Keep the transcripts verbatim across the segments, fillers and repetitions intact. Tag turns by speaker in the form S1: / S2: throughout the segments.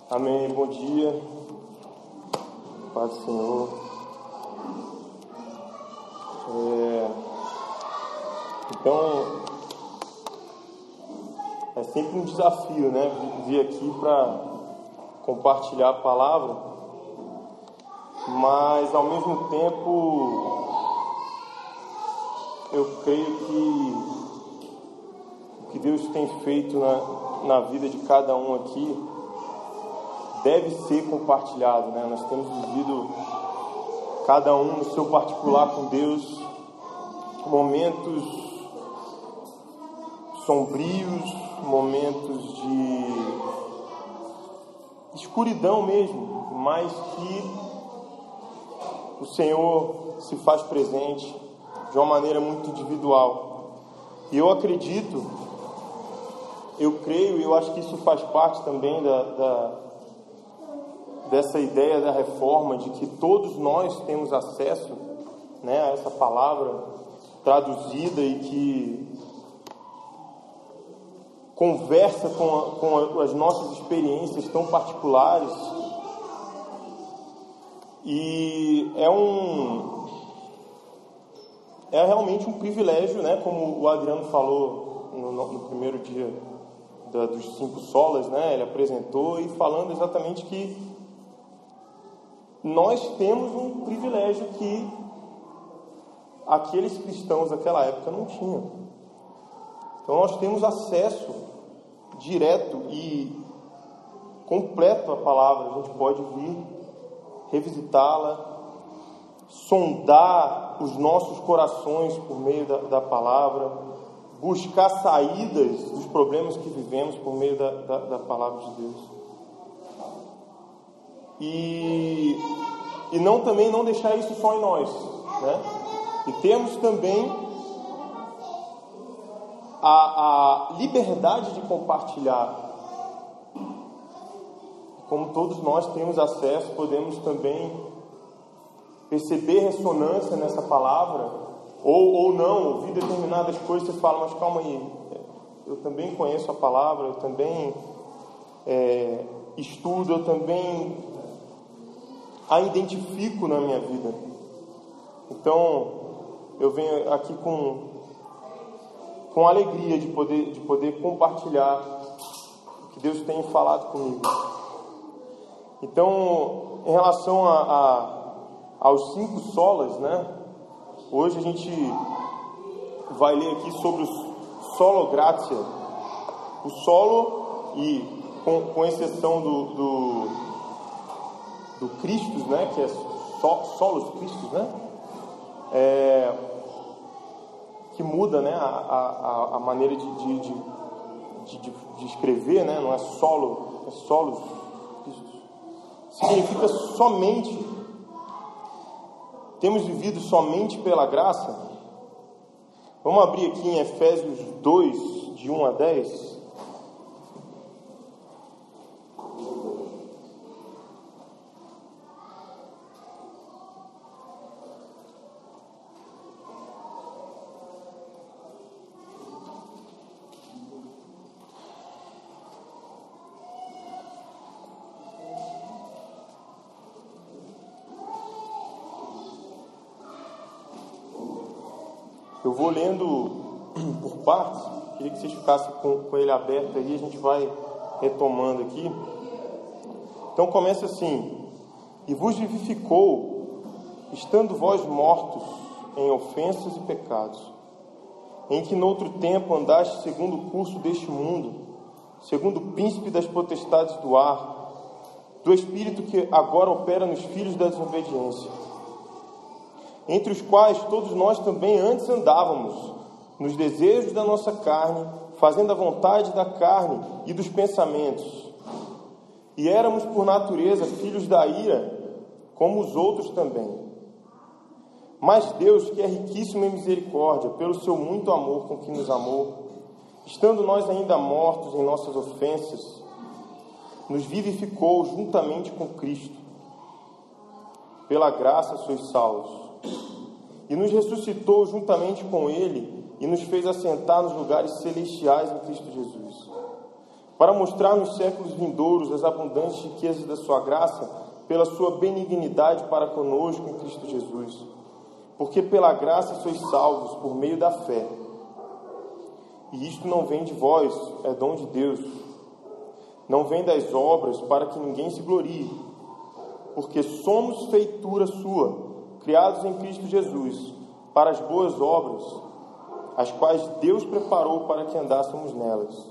S1: Amém, bom dia, paz do Senhor. É, então, é sempre um desafio, né, vir aqui para compartilhar a palavra, mas ao mesmo tempo, eu creio que o que Deus tem feito na, na vida de cada um aqui deve ser compartilhado, né? Nós temos vivido, cada um no seu particular com Deus, momentos sombrios, momentos de escuridão mesmo, mas que o Senhor se faz presente de uma maneira muito individual. E eu acredito, eu creio, e eu acho que isso faz parte também da, da dessa ideia da reforma, de que todos nós temos acesso, né, a essa palavra traduzida e que conversa com, a, com as nossas experiências tão particulares. E é um é realmente um privilégio, né, como o Adriano falou no, no primeiro dia da, dos cinco solas, né, ele apresentou, e falando exatamente que nós temos um privilégio que aqueles cristãos daquela época não tinham. Então nós temos acesso direto e completo à palavra. A gente pode vir revisitá-la, sondar os nossos corações por meio da, da palavra, buscar saídas dos problemas que vivemos por meio da, da, da palavra de Deus. E, e não também não deixar isso só em nós, né? E temos também a, a liberdade de compartilhar. Como todos nós temos acesso, podemos também perceber ressonância nessa palavra, ou, ou não, ouvir determinadas coisas. Você fala, mas calma aí, eu também conheço a palavra, eu também é, estudo, eu também a identifico na minha vida. Então, eu venho aqui com, com alegria de poder, de poder compartilhar o que Deus tem falado comigo. Então, em relação a, a, aos cinco solas, né? Hoje a gente vai ler aqui sobre o solo gratia. O solo, e com, com exceção do... do do Christus, né, que é so, solos Christus, né, é, que muda, né, a, a, a maneira de, de, de, de, de escrever, né, não é solo, é solos Christus, significa somente. Temos vivido somente pela graça. Vamos abrir aqui em Efésios dois, de um a dez. Eu vou lendo por partes, queria que vocês ficassem com, com ele aberto aí, a gente vai retomando aqui. Então começa assim: e vos vivificou, estando vós mortos em ofensas e pecados, em que noutro tempo andaste segundo o curso deste mundo, segundo o príncipe das potestades do ar, do espírito que agora opera nos filhos da desobediência, entre os quais todos nós também antes andávamos, nos desejos da nossa carne, fazendo a vontade da carne e dos pensamentos. E éramos por natureza filhos da ira, como os outros também. Mas Deus, que é riquíssimo em misericórdia, pelo seu muito amor com que nos amou, estando nós ainda mortos em nossas ofensas, nos vivificou juntamente com Cristo. Pela graça sois salvos. E nos ressuscitou juntamente com Ele e nos fez assentar nos lugares celestiais em Cristo Jesus, para mostrar nos séculos vindouros as abundantes riquezas da sua graça, pela sua benignidade para conosco em Cristo Jesus. Porque pela graça sois salvos por meio da fé. E isto não vem de vós, é dom de Deus. Não vem das obras, para que ninguém se glorie. Porque somos feitura sua, criados em Cristo Jesus, para as boas obras, as quais Deus preparou para que andássemos nelas.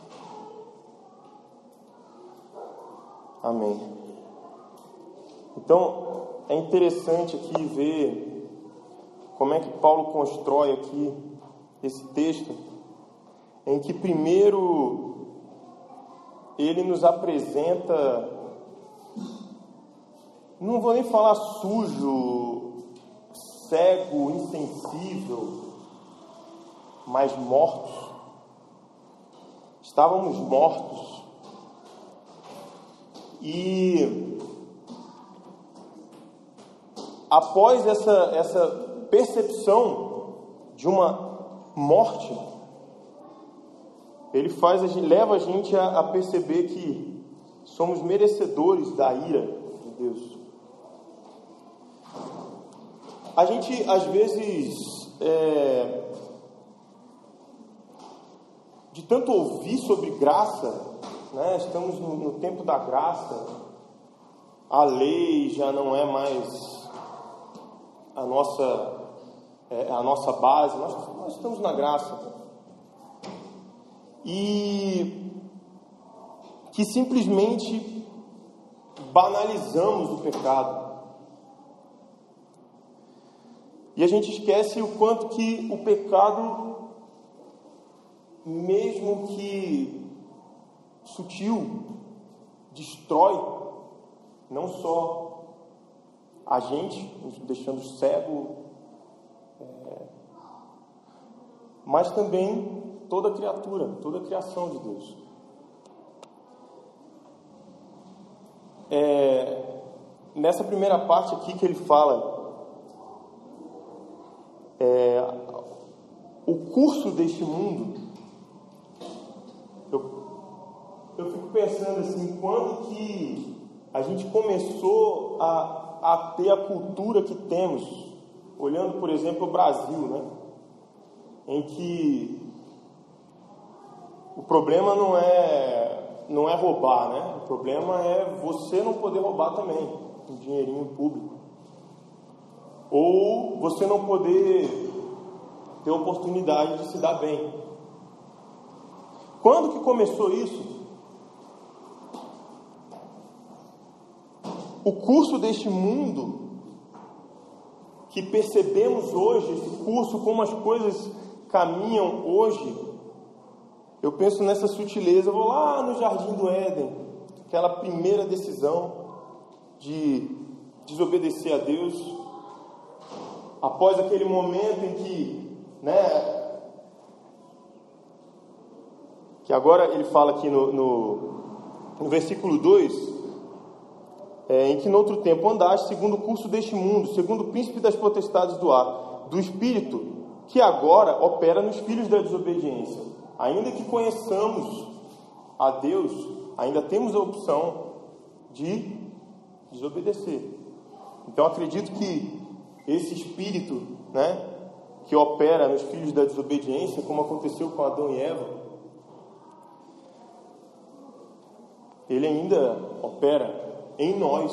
S1: Amém. Então, é interessante aqui ver como é que Paulo constrói aqui esse texto, em que primeiro ele nos apresenta, não vou nem falar sujo, cego, insensível, mas mortos. Estávamos mortos. E após essa, essa percepção de uma morte, ele faz, leva a gente a, a perceber que somos merecedores da ira de Deus. A gente, às vezes, é, de tanto ouvir sobre graça, né, estamos no, no tempo da graça, a lei já não é mais a nossa, é, a nossa base, nós, nós estamos na graça. E que simplesmente banalizamos o pecado. E a gente esquece o quanto que o pecado, mesmo que sutil, destrói não só a gente, nos deixando cego, é, mas também toda criatura, toda a criação de Deus. É, nessa primeira parte aqui que ele fala, é, o curso deste mundo, eu, eu fico pensando assim, quando que a gente começou a, a ter a cultura que temos, olhando, por exemplo, o Brasil, né? Em que o problema não é, não é roubar, né? O problema é você não poder roubar também um dinheirinho público. Ou você não poder ter oportunidade de se dar bem. Quando que começou isso? O curso deste mundo, que percebemos hoje, esse curso, como as coisas caminham hoje, eu penso nessa sutileza, eu vou lá no Jardim do Éden, aquela primeira decisão de desobedecer a Deus, após aquele momento em que, né, que agora ele fala aqui no, no, no versículo dois, é, em que no outro tempo andaste segundo o curso deste mundo, segundo o príncipe das potestades do ar, do Espírito, que agora opera nos filhos da desobediência. Ainda que conheçamos a Deus, ainda temos a opção de desobedecer. Então acredito que esse espírito, né, que opera nos filhos da desobediência, como aconteceu com Adão e Eva, ele ainda opera em nós.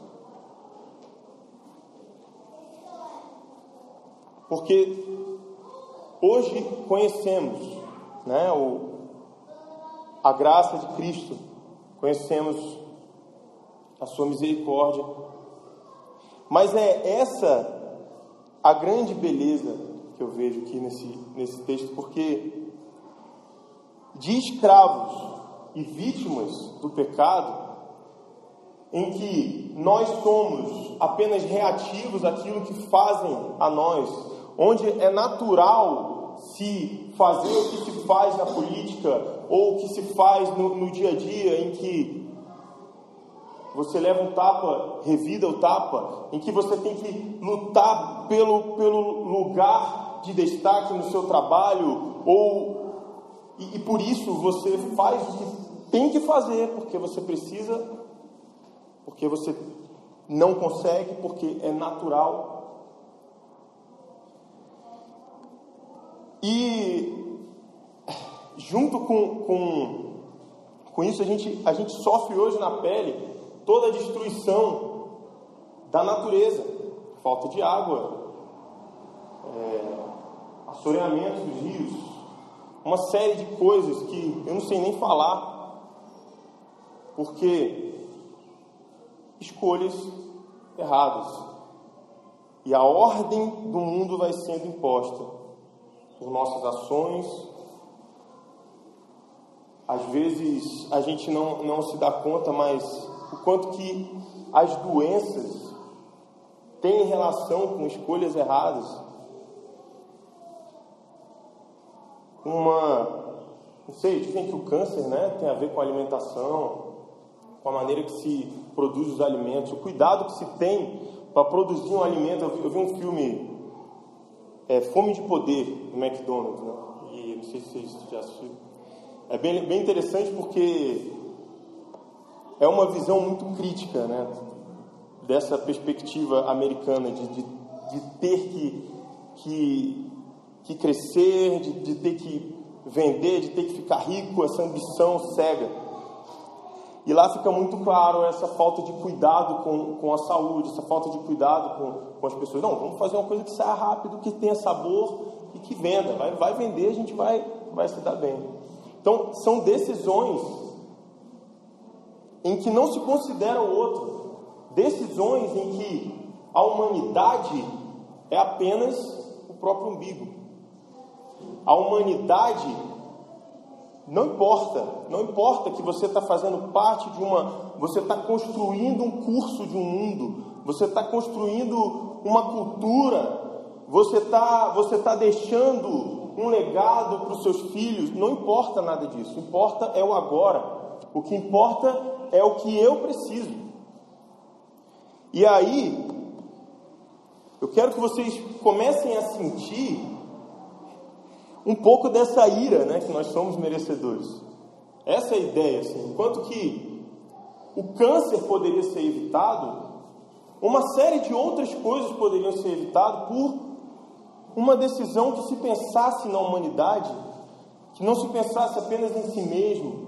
S1: Porque hoje conhecemos, né, o, a graça de Cristo, conhecemos a sua misericórdia, mas é essa a grande beleza que eu vejo aqui nesse, nesse texto, porque de escravos e vítimas do pecado, em que nós somos apenas reativos àquilo que fazem a nós, onde é natural se fazer o que se faz na política, ou o que se faz no, no dia a dia, em que você leva um tapa, revida o tapa, em que você tem que lutar pelo, pelo lugar de destaque no seu trabalho, ou, e, e por isso você faz o que tem que fazer porque você precisa, porque você não consegue, porque é natural. E junto com, com, com isso, a gente, a gente sofre hoje na pele toda a destruição da natureza, falta de água, é, assoreamento dos rios, uma série de coisas que eu não sei nem falar, porque escolhas erradas. E a ordem do mundo vai sendo imposta por nossas ações. Às vezes a gente não, não se dá conta, mas o quanto que as doenças têm relação com escolhas erradas. Uma, não sei, dizem que o câncer, né, tem a ver com a alimentação, com a maneira que se produz os alimentos, o cuidado que se tem para produzir um alimento. Eu vi, eu vi um filme, é, Fome de Poder, do McDonald's, né? E não sei se vocês já assistiram. É bem, bem interessante porque é uma visão muito crítica, né, dessa perspectiva americana de, de, de ter que, que, que crescer, de, de ter que vender, de ter que ficar rico, essa ambição cega. E lá fica muito claro essa falta de cuidado com, com a saúde, essa falta de cuidado com, com as pessoas. Não, vamos fazer uma coisa que saia rápido, que tenha sabor e que venda. Vai, vai vender, a gente vai, vai se dar bem. Então, são decisões em que não se considera o outro. Decisões em que a humanidade é apenas o próprio umbigo. A humanidade não importa, não importa que você está fazendo parte de uma, você está construindo um curso de um mundo, você está construindo uma cultura, você está você tá deixando um legado para os seus filhos. Não importa nada disso, o que importa é o agora, o que importa é o que eu preciso. E aí, eu quero que vocês comecem a sentir um pouco dessa ira, né, que nós somos merecedores. Essa é a ideia, assim. Enquanto que o câncer poderia ser evitado, uma série de outras coisas poderiam ser evitadas por uma decisão que se pensasse na humanidade, que não se pensasse apenas em si mesmo.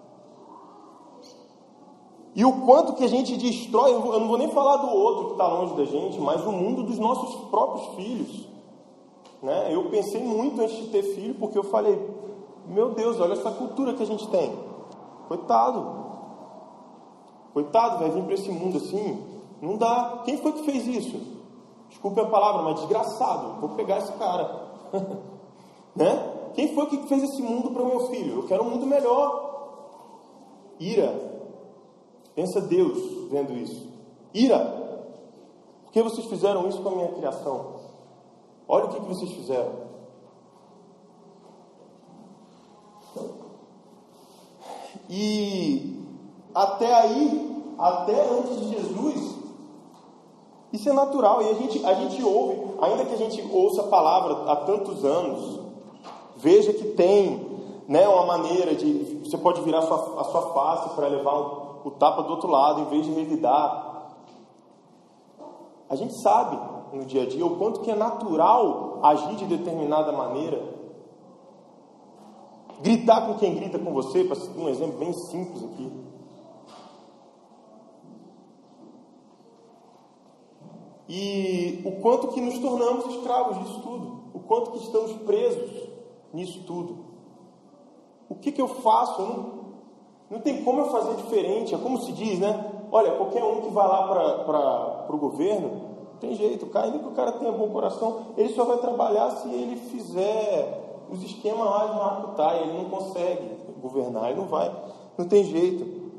S1: E o quanto que a gente destrói, eu não vou nem falar do outro que está longe da gente, mas o mundo dos nossos próprios filhos. Né? Eu pensei muito antes de ter filho, porque eu falei, meu Deus, olha essa cultura que a gente tem. Coitado. Coitado, vai vir para esse mundo assim. Não dá. Quem foi que fez isso? Desculpe a palavra, mas desgraçado. Vou pegar esse cara. Né? Quem foi que fez esse mundo para o meu filho? Eu quero um mundo melhor. Ira. Pensa Deus vendo isso. Ira. Por que vocês fizeram isso com a minha criação? Olha o que, que vocês fizeram. E até aí, até antes de Jesus, isso é natural. E a gente, a gente ouve, ainda que a gente ouça a palavra há tantos anos, veja que tem, né, uma maneira de... Você pode virar a sua, a sua face para levar um, o tapa do outro lado, em vez de revidar. A gente sabe no dia a dia o quanto que é natural agir de determinada maneira. Gritar com quem grita com você, para citar um exemplo bem simples aqui. E o quanto que nos tornamos escravos disso tudo. O quanto que estamos presos nisso tudo. O que que eu faço? Eu não, não tem como eu fazer diferente. É como se diz, né? Olha, qualquer um que vai lá para o governo, tem jeito, cara, ainda que o cara tenha bom coração, ele só vai trabalhar se ele fizer os esquemas lá de maracutaia. Ele não consegue governar, ele não vai, não tem jeito.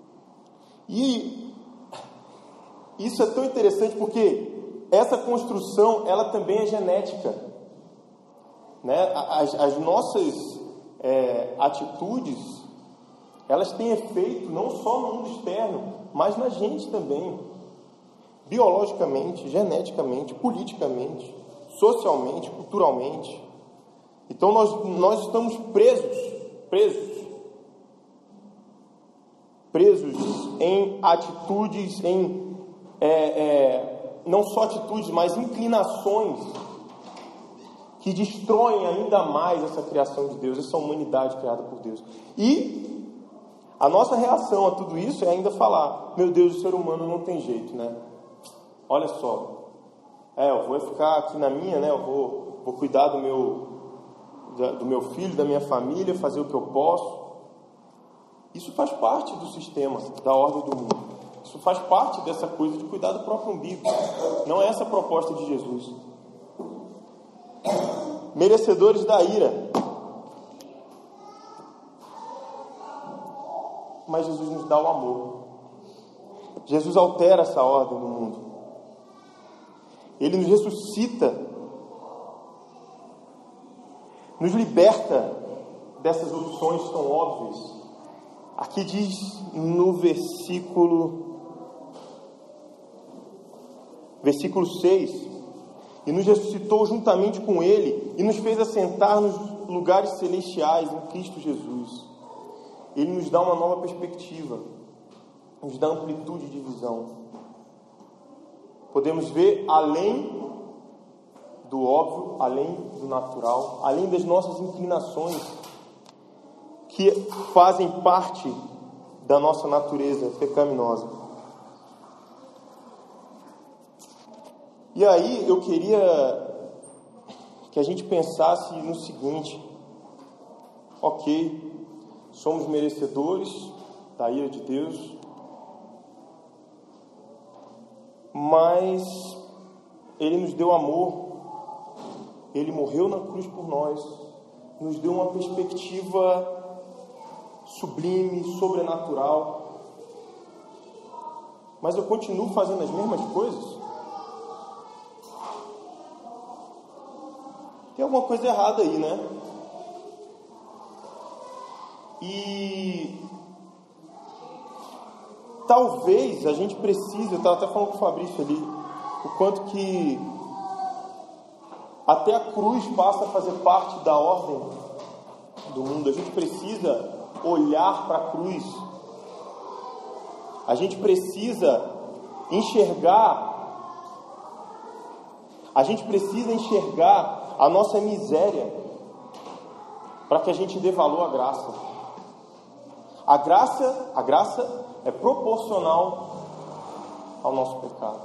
S1: E isso é tão interessante porque essa construção, ela também é genética, né? As, as nossas é, atitudes, elas têm efeito não só no mundo externo, mas na gente também. Biologicamente, geneticamente, politicamente, socialmente, culturalmente. Então nós, nós estamos presos, presos presos em atitudes, em é, é, não só atitudes, mas inclinações que destroem ainda mais essa criação de Deus, essa humanidade criada por Deus. E a nossa reação a tudo isso é ainda falar: meu Deus, o ser humano não tem jeito, né? Olha só, é, eu vou ficar aqui na minha, né? Eu vou, vou cuidar do meu, do meu filho, da minha família, fazer o que eu posso. Isso faz parte do sistema, da ordem do mundo. Isso faz parte dessa coisa de cuidar do próprio umbigo. Não é essa a proposta de Jesus. Merecedores da ira. Mas Jesus nos dá o amor. Jesus altera essa ordem do mundo. Ele nos ressuscita, nos liberta dessas opções tão óbvias. Aqui diz no versículo versículo seis: e nos ressuscitou juntamente com Ele e nos fez assentar nos lugares celestiais em Cristo Jesus. Ele nos dá uma nova perspectiva, nos dá amplitude de visão. Podemos ver além do óbvio, além do natural, além das nossas inclinações, que fazem parte da nossa natureza pecaminosa. E aí eu queria que a gente pensasse no seguinte: ok, somos merecedores da ira de Deus, mas Ele nos deu amor, Ele morreu na cruz por nós, nos deu uma perspectiva sublime, sobrenatural. Mas eu continuo fazendo as mesmas coisas? Tem alguma coisa errada aí, né? E talvez a gente precise, eu estava até falando com o Fabrício ali, o quanto que até a cruz passa a fazer parte da ordem do mundo. A gente precisa olhar para a cruz. A gente precisa enxergar, a gente precisa enxergar a nossa miséria para que a gente dê valor à graça. A graça, a graça é proporcional ao nosso pecado.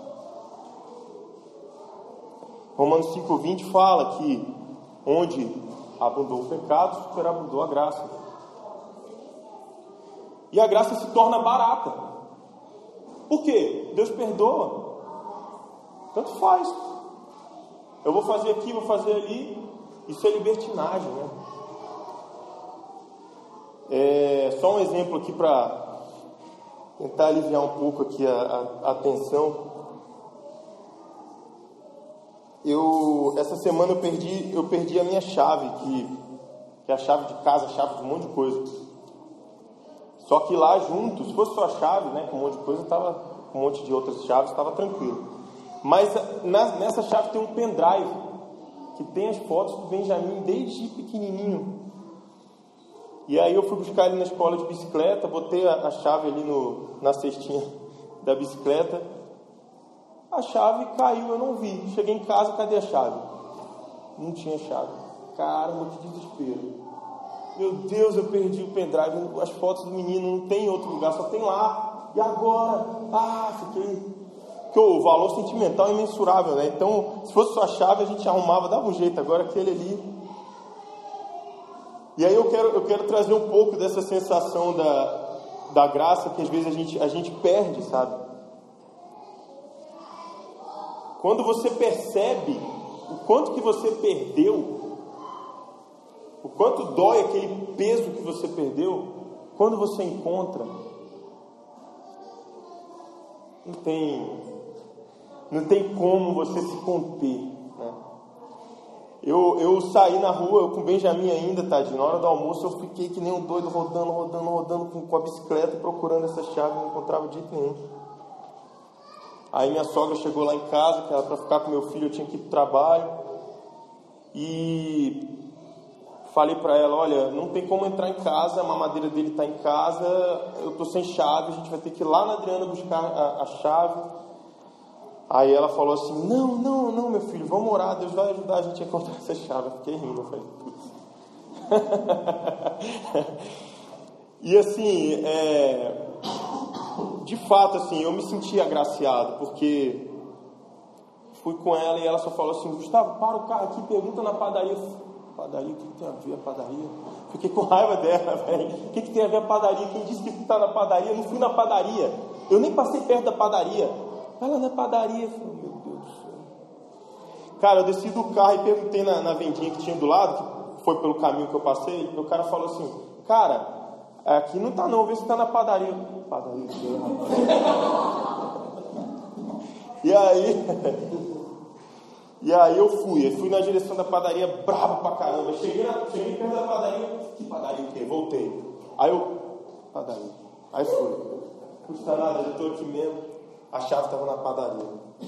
S1: Romanos cinco, vinte fala que onde abundou o pecado, superabundou a graça. E a graça se torna barata. Por quê? Deus perdoa. Tanto faz. Eu vou fazer aqui, vou fazer ali. Isso é libertinagem, né? É, só um exemplo aqui para tentar aliviar um pouco aqui a, a, a tensão. Eu, essa semana eu perdi, eu perdi a minha chave, que, que é a chave de casa, a chave de um monte de coisa. Só que lá junto, se fosse só a chave, né, com um monte de coisa, tava, com um monte de outras chaves, estava tranquilo. Mas na, nessa chave tem um pendrive, que tem as fotos do Benjamin desde pequenininho. E aí eu fui buscar ele na escola de bicicleta, botei a, a chave ali no, na cestinha da bicicleta. A chave caiu, eu não vi. Cheguei em casa, cadê a chave? Não tinha chave. Caramba, que desespero. Meu Deus, eu perdi o pendrive, as fotos do menino não tem em outro lugar, só tem lá. E agora? Ah, fiquei... Porque o valor sentimental é imensurável, né? Então, se fosse só a chave, a gente arrumava, dava um jeito. Agora aquele ali... E aí eu quero, eu quero trazer um pouco dessa sensação da, da graça que às vezes a gente, a gente perde, sabe? Quando você percebe o quanto que você perdeu, o quanto dói aquele peso que você perdeu, quando você encontra, não tem, não tem como você se conter, né? Eu, eu saí na rua, eu com o Benjamin ainda, tadinho, na hora do almoço eu fiquei que nem um doido, rodando, rodando, rodando com, com a bicicleta, procurando essa chave, não encontrava de jeito nenhum. Aí minha sogra chegou lá em casa, que era para ficar com meu filho, eu tinha que ir para o trabalho, e falei para ela, olha, não tem como entrar em casa, a mamadeira dele está em casa, eu estou sem chave, a gente vai ter que ir lá na Adriana buscar a, a chave. Aí ela falou assim, não, não, não, meu filho, vamos orar, Deus vai ajudar a gente a encontrar essa chave. Eu fiquei rindo, eu falei, putz. E assim, é, de fato, assim, eu me senti agraciado, porque fui com ela e ela só falou assim, Gustavo, para o carro aqui, pergunta na padaria. Padaria, o que tem a ver a padaria? Fiquei com raiva dela, velho. O que, que tem a ver a padaria? Quem disse que está na padaria? Eu não fui na padaria. Eu nem passei perto da padaria. Ela na padaria. Eu falei, meu Deus do céu. Cara, eu desci do carro e perguntei na, na vendinha que tinha do lado, que foi pelo caminho que eu passei, e o cara falou assim, cara, aqui não tá não, vê se tá na padaria. Padaria que é, E aí... E aí eu fui, eu fui na direção da padaria, bravo pra caramba. Cheguei, na, cheguei perto da padaria, que padaria o quê? Voltei. Aí eu, padaria. Aí fui. Custa nada, eu tô aqui mesmo. A chave estava na padaria.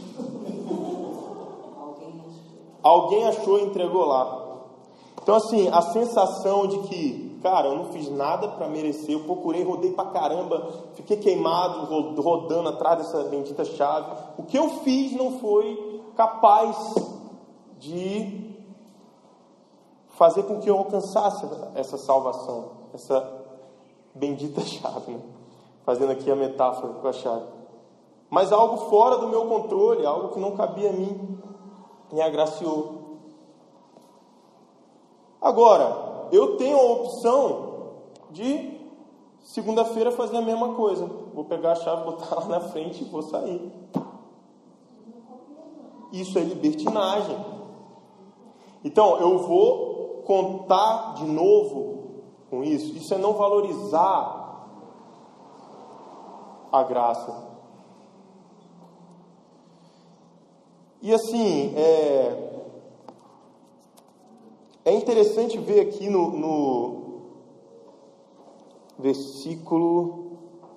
S1: Alguém achou e entregou lá. Então assim, a sensação de que, cara, eu não fiz nada para merecer, eu procurei, rodei pra caramba, fiquei queimado, rodando atrás dessa bendita chave. O que eu fiz não foi capaz de fazer com que eu alcançasse essa salvação, essa bendita chave, né? Fazendo aqui a metáfora com a chave. Mas algo fora do meu controle, algo que não cabia a mim, me agraciou. Agora, eu tenho a opção de segunda-feira fazer a mesma coisa. Vou pegar a chave, botar lá na frente e vou sair. Isso é libertinagem. Então, eu vou contar de novo com isso. Isso é não valorizar a graça. E assim, é, é interessante ver aqui no, no versículo...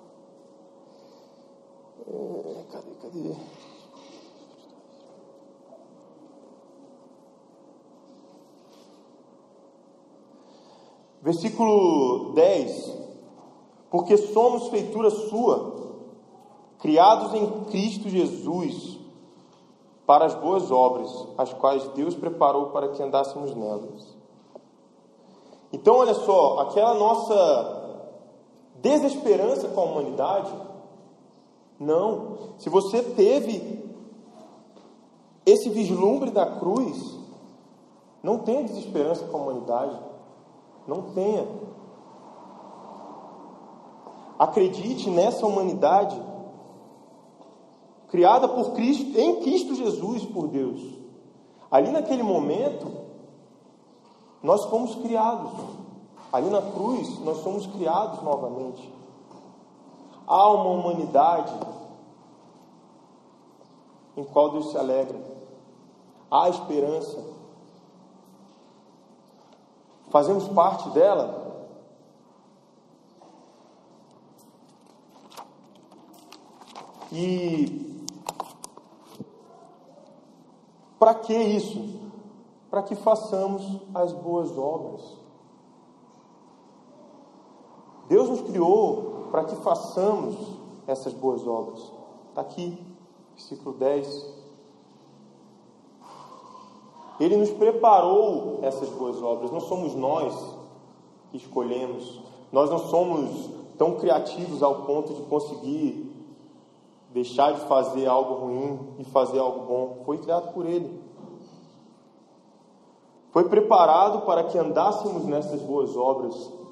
S1: É, cadê, cadê? Versículo dez, porque somos feitura sua, criados em Cristo Jesus, para as boas obras, as quais Deus preparou para que andássemos nelas. Então, olha só, aquela nossa desesperança com a humanidade, não. Se você teve esse vislumbre da cruz, não tenha desesperança com a humanidade. Não tenha. Acredite nessa humanidade criada por Cristo, em Cristo Jesus por Deus. Ali naquele momento, nós fomos criados. Ali na cruz, nós somos criados novamente. Há uma humanidade em qual Deus se alegra. Há esperança. Fazemos parte dela. E para que isso? Para que façamos as boas obras. Deus nos criou para que façamos essas boas obras. Está aqui, versículo dez. Ele nos preparou essas boas obras. Não somos nós que escolhemos. Nós não somos tão criativos ao ponto de conseguir deixar de fazer algo ruim e fazer algo bom. Foi criado por Ele. Foi preparado para que andássemos nessas boas obras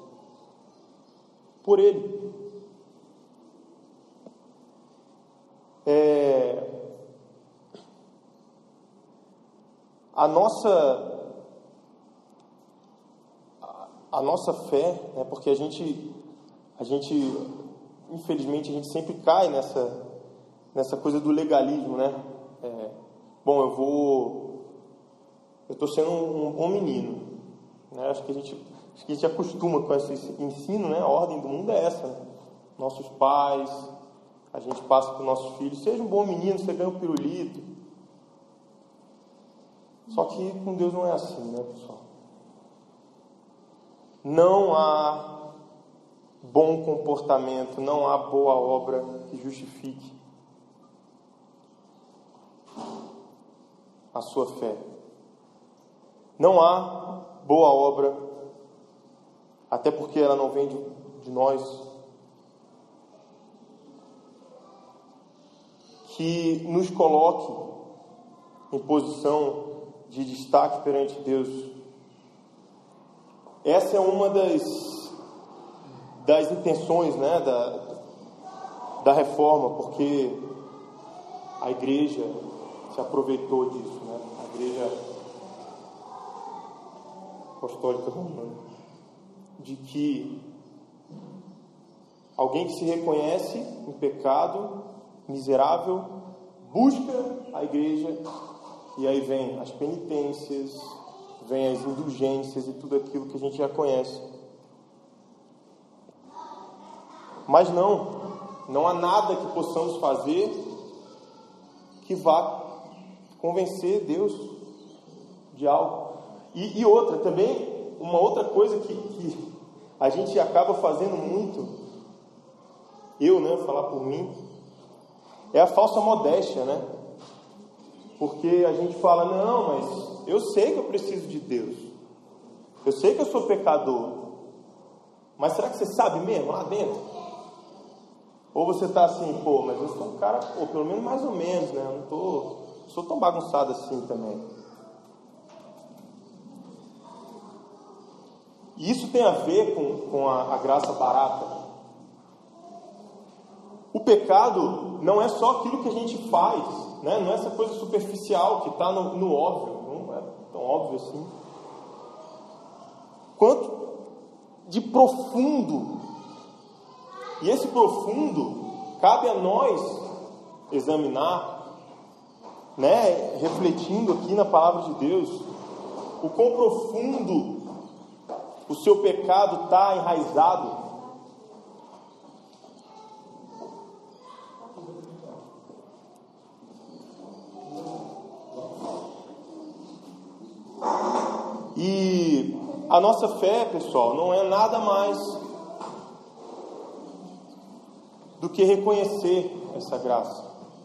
S1: por Ele. É... A nossa, a, a nossa fé, né, porque a gente, a gente, infelizmente, a gente sempre cai nessa, nessa coisa do legalismo, né? É, bom, eu vou, eu estou sendo um bom menino, né? Acho que a gente, acho que a gente acostuma com esse ensino, né? A ordem do mundo é essa, né? Nossos pais, a gente passa para os nossos filhos, seja um bom menino, você ganha um pirulito. Só que com Deus não é assim, né, pessoal? não há bom comportamento, não há boa obra que justifique a sua fé. Não há boa obra, até porque ela não vem de, de nós, que nos coloque em posição de destaque perante Deus. Essa é uma das, das intenções, né, da, da reforma, porque a igreja se aproveitou disso, né? A igreja apostólica romana, de que alguém que se reconhece em pecado, miserável, busca a igreja, e aí vem as penitências, vem as indulgências e tudo aquilo que a gente já conhece. Mas não, não há nada que possamos fazer que vá convencer Deus de algo. E, e outra, também, uma outra coisa que, que a gente acaba fazendo muito, eu, né, vou falar por mim, é a falsa modéstia, né? Porque a gente fala, não, mas eu sei que eu preciso de Deus, eu sei que eu sou pecador, mas será que você sabe mesmo lá dentro? Ou você está assim, pô, mas eu sou um cara, pô, pelo menos mais ou menos, né? Eu não tô, sou tão bagunçado assim também. E isso tem a ver com, com a, a graça barata. O pecado não é só aquilo que a gente faz, né? Não é essa coisa superficial que está no, no óbvio, não é tão óbvio assim. Quanto de profundo, e esse profundo cabe a nós examinar, né? Refletindo aqui na palavra de Deus, o quão profundo o seu pecado está enraizado. E a nossa fé, pessoal, não é nada mais do que reconhecer essa graça.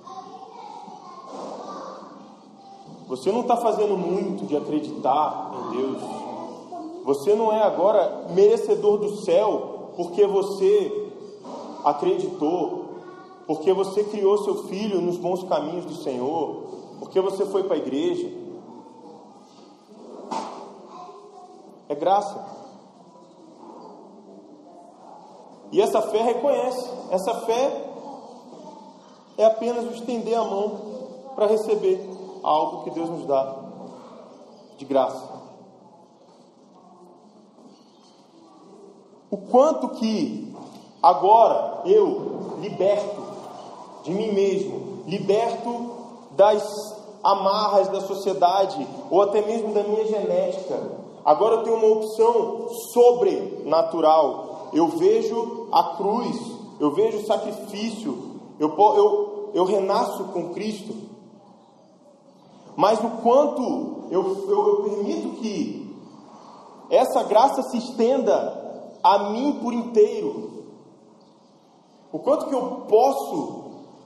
S1: Você não está fazendo muito de acreditar em Deus. Você não é agora merecedor do céu porque você acreditou, porque você criou seu filho nos bons caminhos do Senhor, porque você foi para a igreja. É graça. E essa fé reconhece. Essa fé é apenas o estender a mão para receber algo que Deus nos dá de graça. O quanto que agora eu, liberto de mim mesmo, liberto das amarras da sociedade, ou até mesmo da minha genética, agora eu tenho uma opção sobrenatural. Eu vejo a cruz, eu vejo o sacrifício, eu, eu, eu renasço com Cristo. Mas o quanto eu, eu, eu permito que essa graça se estenda a mim por inteiro, o quanto que eu posso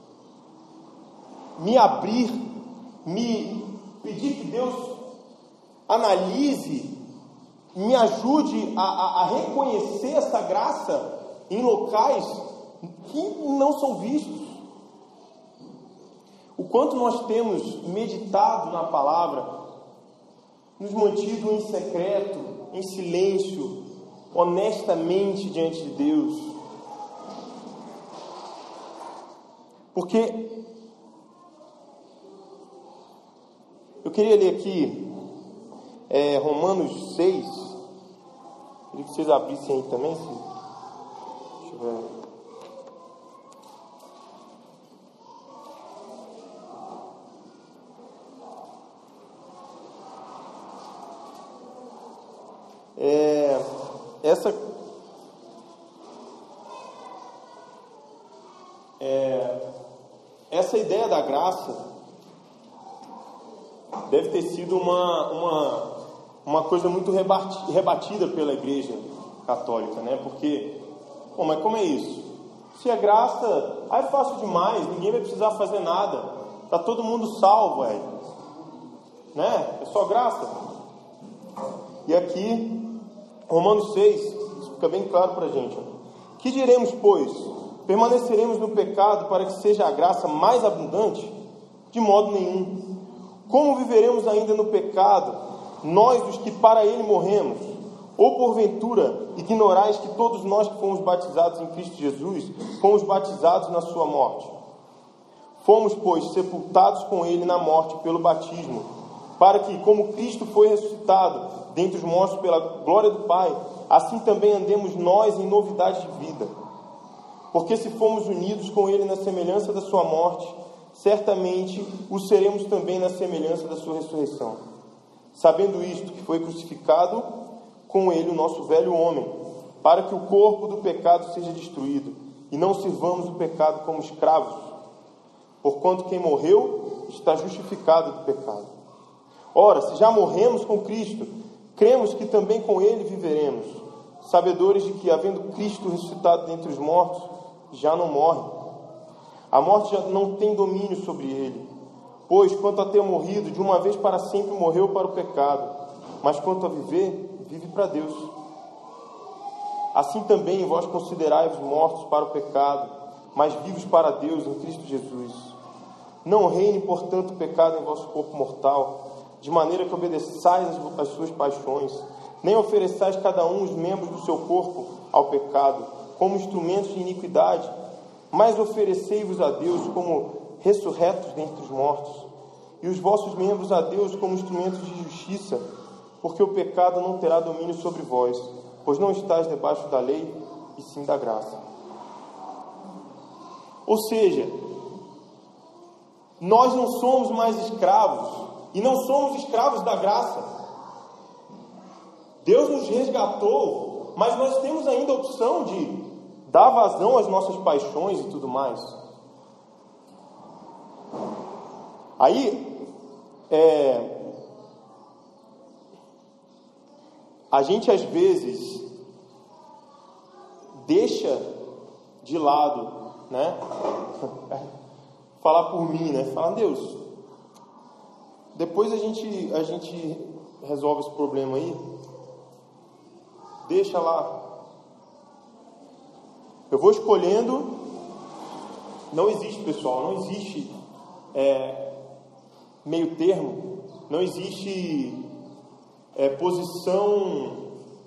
S1: me abrir, me pedir que Deus analise, me ajude a, a, a reconhecer essa graça em locais que não são vistos. O quanto nós temos meditado na palavra, nos mantido em secreto, em silêncio, honestamente diante de Deus. Porque eu queria ler aqui é, Romanos seis. Queria que vocês abrissem aí também, se tiver. É, essa é, essa ideia da graça deve ter sido uma, uma, uma coisa muito rebati, rebatida pela igreja católica, né? Porque, pô, mas como é isso? Se é graça, aí é fácil demais, ninguém vai precisar fazer nada, tá todo mundo salvo, velho, né? É só graça. E aqui, Romanos seis, isso fica bem claro pra gente. Que diremos, pois? Permaneceremos no pecado para que seja a graça mais abundante? De modo nenhum. Como viveremos ainda no pecado, nós os que para ele morremos? Ou porventura ignorais que todos nós que fomos batizados em Cristo Jesus, fomos batizados na sua morte? Fomos, pois, sepultados com ele na morte pelo batismo, para que, como Cristo foi ressuscitado dentre os mortos pela glória do Pai, assim também andemos nós em novidade de vida. Porque se fomos unidos com ele na semelhança da sua morte, certamente o seremos também na semelhança da sua ressurreição. Sabendo isto, que foi crucificado com ele o nosso velho homem, para que o corpo do pecado seja destruído, e não sirvamos o pecado como escravos, porquanto quem morreu está justificado do pecado. Ora, se já morremos com Cristo, cremos que também com ele viveremos, sabedores de que, havendo Cristo ressuscitado dentre os mortos, já não morre. A morte já não tem domínio sobre ele, pois, quanto a ter morrido, de uma vez para sempre morreu para o pecado, mas quanto a viver, vive para Deus. Assim também vós considerai-vos mortos para o pecado, mas vivos para Deus em Cristo Jesus. Não reine, portanto, o pecado em vosso corpo mortal, de maneira que obedeçais às suas paixões, nem ofereçais cada um os membros do seu corpo ao pecado, como instrumentos de iniquidade, mas oferecei-vos a Deus como ressurretos dentre os mortos, e os vossos membros a Deus como instrumentos de justiça, porque o pecado não terá domínio sobre vós, pois não estáis debaixo da lei, e sim da graça. Ou seja, nós não somos mais escravos, e não somos escravos da graça. Deus nos resgatou, mas nós temos ainda a opção de dar vazão às nossas paixões e tudo mais. Aí, é... a gente às vezes deixa de lado, né? Falar por mim, né? Falar, Deus, depois a gente, a gente resolve esse problema aí, deixa lá. Eu vou escolhendo, não existe, pessoal, não existe é, meio termo, não existe É, posição,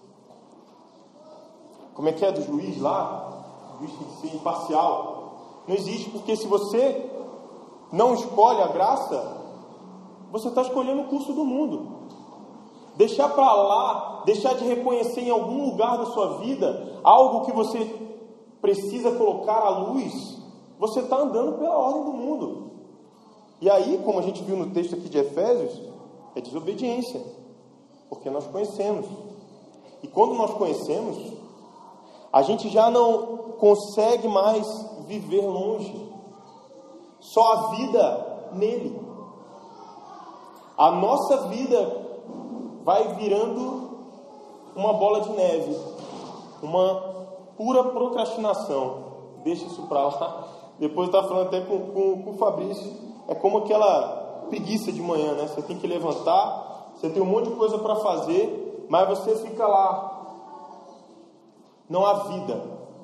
S1: como é que é do juiz lá? O juiz tem que ser imparcial. Não existe, porque se você não escolhe a graça, você está escolhendo o curso do mundo. Deixar para lá, deixar de reconhecer em algum lugar da sua vida algo que você precisa colocar à luz, você está andando pela ordem do mundo. E aí, como a gente viu no texto aqui de Efésios, é desobediência. Porque nós conhecemos. E quando nós conhecemos, a gente já não consegue mais viver longe. Só a vida nele. A nossa vida vai virando uma bola de neve. Uma pura procrastinação. Deixa isso para lá. Depois eu estava falando até com, com, com o Fabrício. É como aquela preguiça de manhã, né? Você tem que levantar. Você tem um monte de coisa para fazer, mas você fica lá. Não há vida.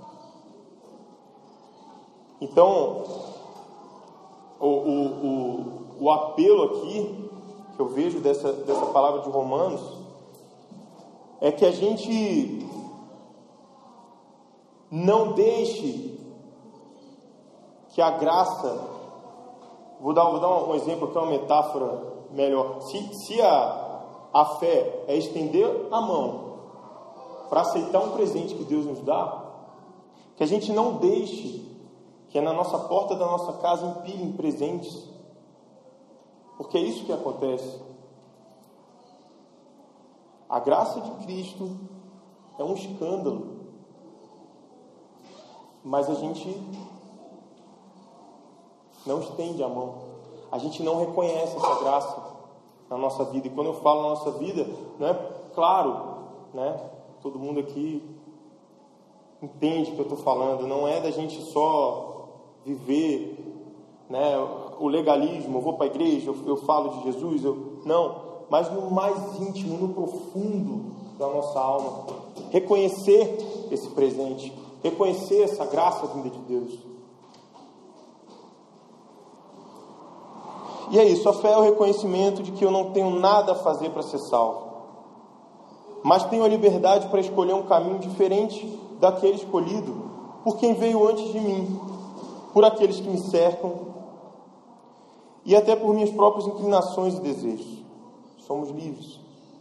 S1: Então, o, o, o, o apelo aqui, que eu vejo dessa, dessa palavra de Romanos, é que a gente não deixe que a graça... Vou dar, vou dar um exemplo aqui, uma metáfora melhor. Se, se a... A fé é estender a mão para aceitar um presente que Deus nos dá, que a gente não deixe que na nossa porta da nossa casa empilhem presentes, porque é isso que acontece. A graça de Cristo é um escândalo, mas a gente não estende a mão, a gente não reconhece essa graça na nossa vida. E quando eu falo na nossa vida, não é claro, né? Todo mundo aqui entende o que eu estou falando. Não é da gente só viver, né, o legalismo, eu vou para a igreja, eu, eu falo de Jesus, eu, não, mas no mais íntimo, no profundo da nossa alma, reconhecer esse presente, reconhecer essa graça vinda de Deus. E é isso, a fé é o reconhecimento de que eu não tenho nada a fazer para ser salvo, mas tenho a liberdade para escolher um caminho diferente daquele escolhido por quem veio antes de mim, por aqueles que me cercam e até por minhas próprias inclinações e desejos. Somos livres.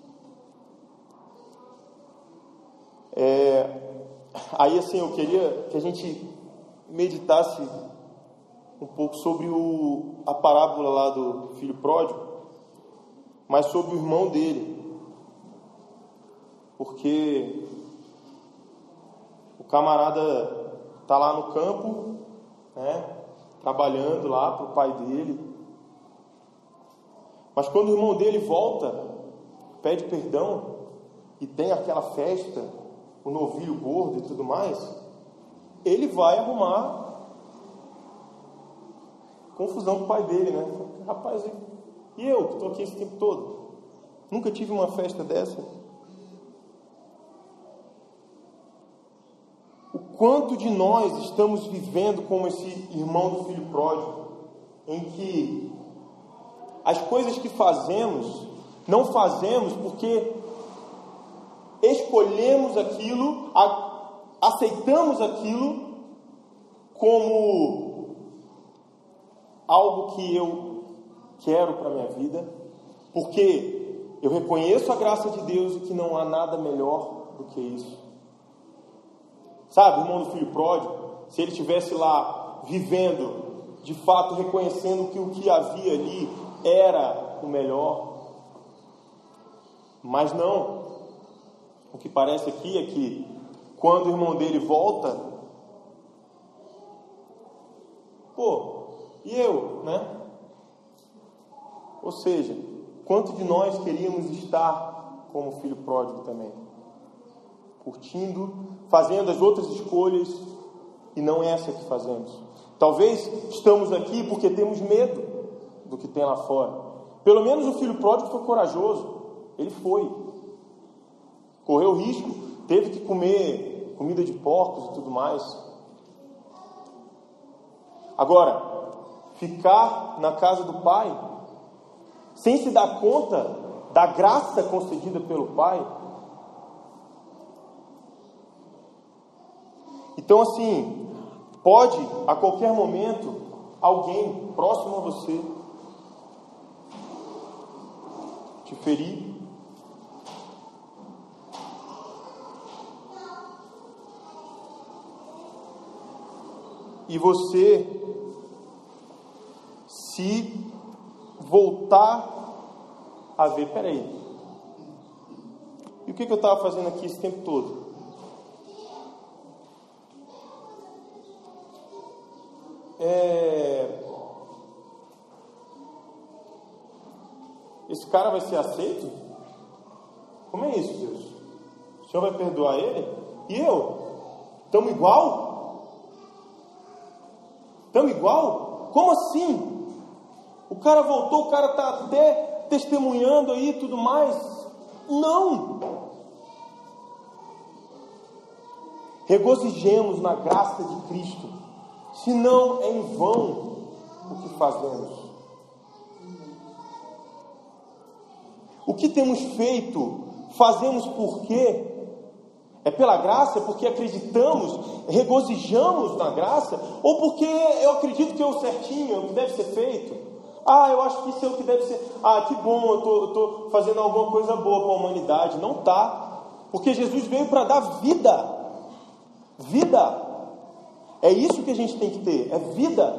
S1: É, aí assim, eu queria que a gente meditasse um pouco sobre o, a parábola lá do filho pródigo, mas sobre o irmão dele, porque o camarada está lá no campo, né, trabalhando lá para o pai dele, mas quando o irmão dele volta, pede perdão e tem aquela festa, o novilho gordo e tudo mais, ele vai arrumar confusão com o pai dele, né? Rapaz, e eu que estou aqui esse tempo todo? Nunca tive uma festa dessa. O quanto de nós estamos vivendo como esse irmão do filho pródigo, em que as coisas que fazemos, não fazemos porque escolhemos aquilo, aceitamos aquilo como algo que eu quero para a minha vida, porque eu reconheço a graça de Deus e que não há nada melhor do que isso. Sabe, o irmão do filho pródigo, se ele estivesse lá vivendo, de fato reconhecendo que o que havia ali era o melhor, mas não. O que parece aqui é que quando o irmão dele volta, pô, e eu, né? Ou seja, quanto de nós queríamos estar como filho pródigo também, curtindo, fazendo as outras escolhas e não essa que fazemos. Talvez estamos aqui porque temos medo do que tem lá fora. Pelo menos o filho pródigo foi corajoso. Ele foi. Correu risco, teve que comer comida de porcos e tudo mais. Agora, ficar na casa do pai, sem se dar conta da graça concedida pelo pai. Então, assim, pode a qualquer momento alguém próximo a você te ferir, e você se voltar a ver, peraí, e o que, que eu estava fazendo aqui esse tempo todo? É... Esse cara vai ser aceito? Como é isso, Deus? O Senhor vai perdoar ele? E eu? Estamos igual? Estamos igual? Como assim? O cara voltou, o cara está até testemunhando aí e tudo mais. Não! Regozijemos na graça de Cristo, senão é em vão o que fazemos. O que temos feito, fazemos por quê? É pela graça, porque acreditamos, regozijamos na graça, ou porque eu acredito que é o certinho, é o que deve ser feito? Ah, eu acho que isso é o que deve ser. Ah, que bom, eu estou fazendo alguma coisa boa para a humanidade. Não está, porque Jesus veio para dar vida. Vida. É isso que a gente tem que ter, é vida.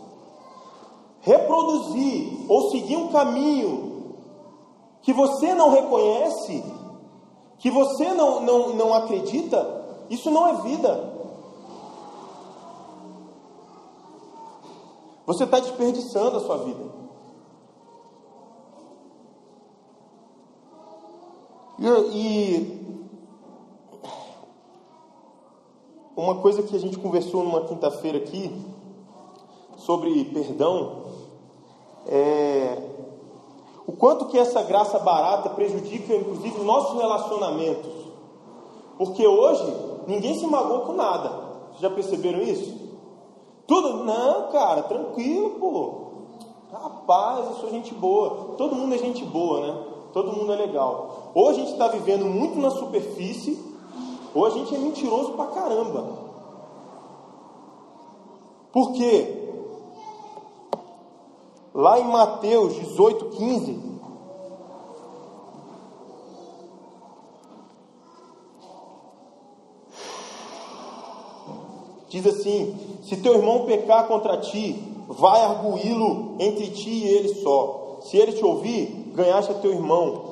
S1: Reproduzir ou seguir um caminho que você não reconhece, que você não, não, não acredita, isso não é vida. Você está desperdiçando a sua vida. E, e uma coisa que a gente conversou numa quinta-feira aqui, sobre perdão, é o quanto que essa graça barata prejudica, inclusive, os nossos relacionamentos. Porque hoje, ninguém se magoa com nada. Vocês já perceberam isso? Tudo, não, cara, tranquilo, pô. Rapaz, eu sou gente boa. Todo mundo é gente boa, né? Todo mundo é legal. Ou a gente está vivendo muito na superfície, ou a gente é mentiroso pra caramba. Por quê? Lá em Mateus dezoito, quinze, diz assim: se teu irmão pecar contra ti, vai arguí-lo entre ti e ele só. Se ele te ouvir, ganhaste a teu irmão.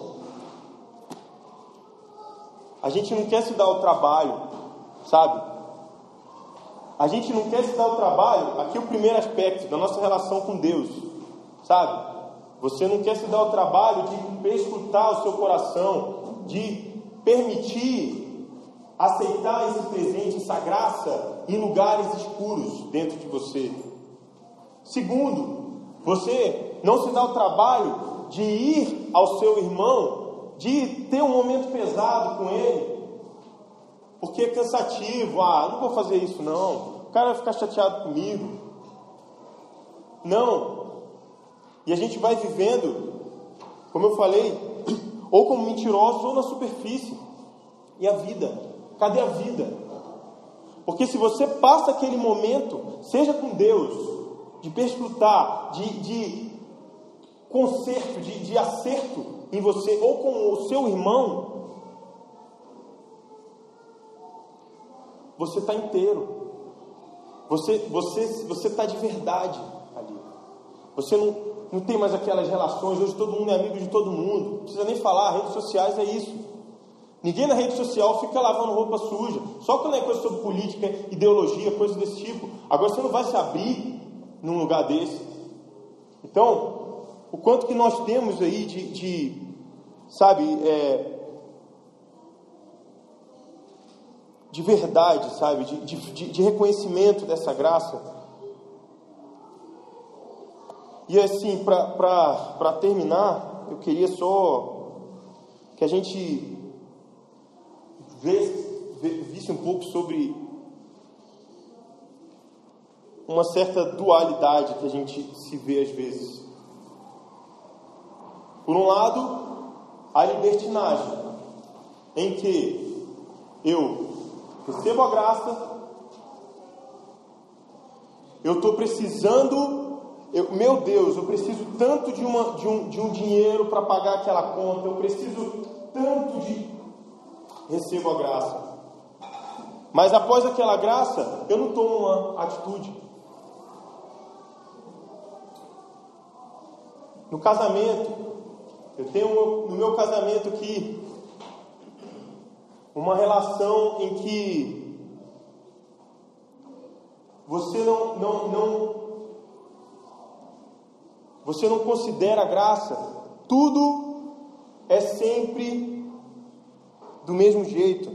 S1: A gente não quer se dar o trabalho, sabe? A gente não quer se dar o trabalho. Aqui é o primeiro aspecto da nossa relação com Deus, sabe? Você não quer se dar o trabalho de escutar o seu coração, de permitir aceitar esse presente, essa graça em lugares escuros dentro de você. Segundo, você não se dá o trabalho de ir ao seu irmão, de ter um momento pesado com ele, porque é cansativo. Ah, não vou fazer isso não, o cara vai ficar chateado comigo. Não. E a gente vai vivendo, como eu falei, ou como mentirosos ou na superfície. E a vida? Cadê a vida? Porque se você passa aquele momento, seja com Deus, de perscrutar, de, de conserto, de, de acerto em você, ou com o seu irmão, você está inteiro. Você você você está de verdade ali. Você não, não tem mais aquelas relações. Hoje todo mundo é amigo de todo mundo. Não precisa nem falar, redes sociais é isso. Ninguém na rede social fica lavando roupa suja. Só quando é coisa sobre política, ideologia, coisas desse tipo. Agora você não vai se abrir num lugar desse. Então, o quanto que nós temos aí de, de sabe, é, de verdade, sabe, de, de, de reconhecimento dessa graça. E assim, para terminar, eu queria só que a gente vê, vê, visse um pouco sobre uma certa dualidade que a gente se vê às vezes. Por um lado, a libertinagem, em que eu recebo a graça, eu estou precisando, eu, meu Deus, eu preciso tanto de, uma, de, um, de um dinheiro para pagar aquela conta, eu preciso tanto de... recebo a graça. Mas após aquela graça, eu não tomo uma atitude. No casamento, eu tenho no meu casamento aqui uma relação em que você não, não, não você não considera a graça. Tudo é sempre do mesmo jeito.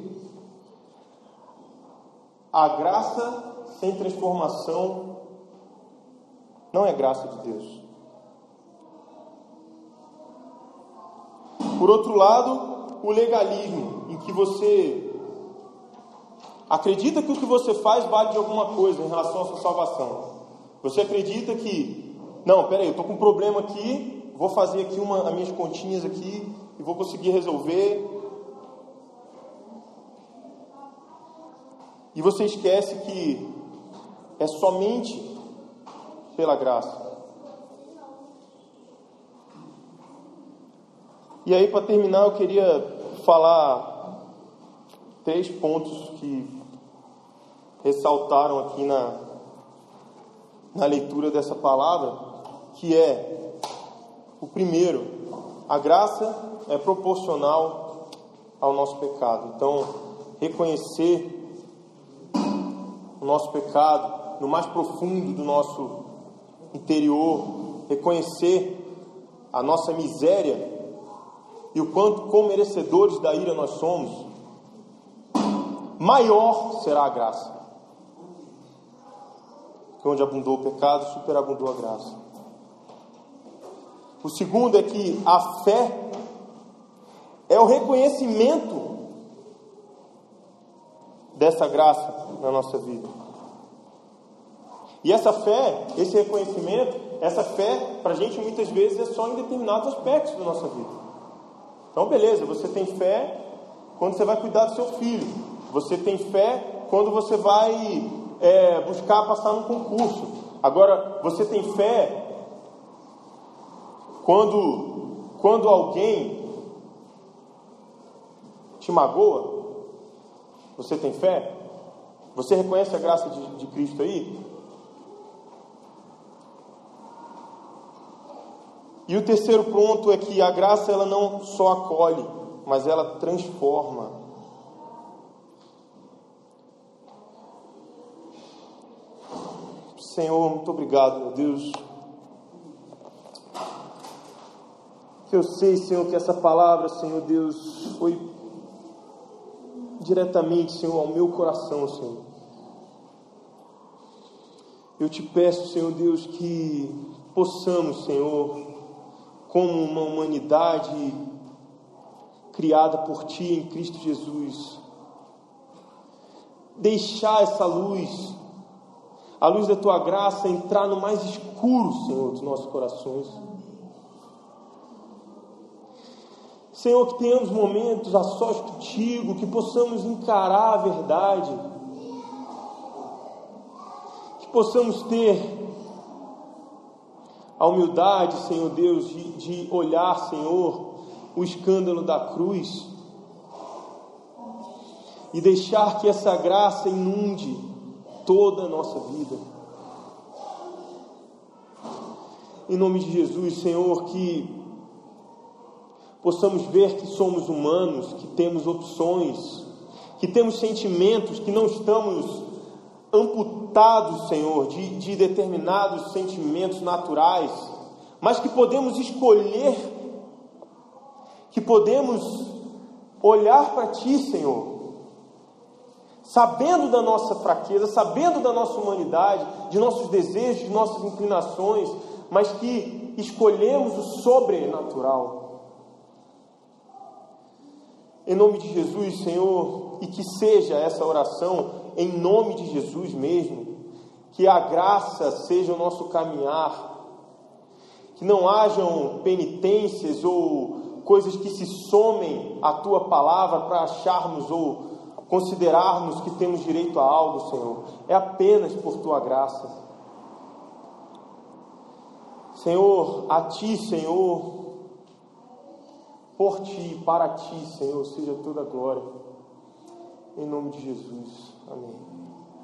S1: A graça sem transformação não é graça de Deus. Por outro lado, o legalismo, em que você acredita que o que você faz vale de alguma coisa em relação à sua salvação. Você acredita que, não, peraí, eu estou com um problema aqui, vou fazer aqui uma, as minhas continhas aqui e vou conseguir resolver. E você esquece que é somente pela graça. E aí, para terminar, eu queria falar três pontos que ressaltaram aqui na, na leitura dessa palavra, que é, o primeiro, a graça é proporcional ao nosso pecado. Então, reconhecer o nosso pecado no mais profundo do nosso interior, reconhecer a nossa miséria e o quanto como merecedores da ira nós somos, maior será a graça. que onde abundou o pecado, superabundou a graça. O segundo é que a fé é o reconhecimento dessa graça na nossa vida. E essa fé, esse reconhecimento, essa fé, para a gente muitas vezes é só em determinados aspectos da nossa vida. Então beleza, você tem fé quando você vai cuidar do seu filho. Você tem fé quando você vai é, buscar passar num concurso. Agora, você tem fé quando, quando alguém te magoa. Você tem fé? Você reconhece a graça de, de Cristo aí? E o terceiro ponto é que a graça ela não só acolhe, mas ela transforma. Senhor, muito obrigado, meu Deus. Que eu sei, Senhor, que essa palavra, Senhor Deus, foi diretamente, Senhor, ao meu coração, Senhor. Eu te peço, Senhor Deus, que possamos, Senhor, como uma humanidade criada por Ti em Cristo Jesus, deixar essa luz, a luz da Tua graça, entrar no mais escuro, Senhor, dos nossos corações. Senhor, que tenhamos momentos a sós contigo, que possamos encarar a verdade, que possamos ter a humildade, Senhor Deus, de, de olhar, Senhor, o escândalo da cruz e deixar que essa graça inunde toda a nossa vida. Em nome de Jesus, Senhor, que possamos ver que somos humanos, que temos opções, que temos sentimentos, que não estamos amputados, Senhor, de, de determinados sentimentos naturais, mas que podemos escolher, que podemos olhar para Ti, Senhor, sabendo da nossa fraqueza, sabendo da nossa humanidade, de nossos desejos, de nossas inclinações, mas que escolhemos o sobrenatural. Em nome de Jesus, Senhor, e que seja essa oração em nome de Jesus mesmo, que a graça seja o nosso caminhar, que não hajam penitências ou coisas que se somem à Tua palavra para acharmos ou considerarmos que temos direito a algo, Senhor. É apenas por Tua graça. Senhor, a Ti, Senhor, por Ti, para Ti, Senhor, seja toda a glória. Em nome de Jesus. Amém.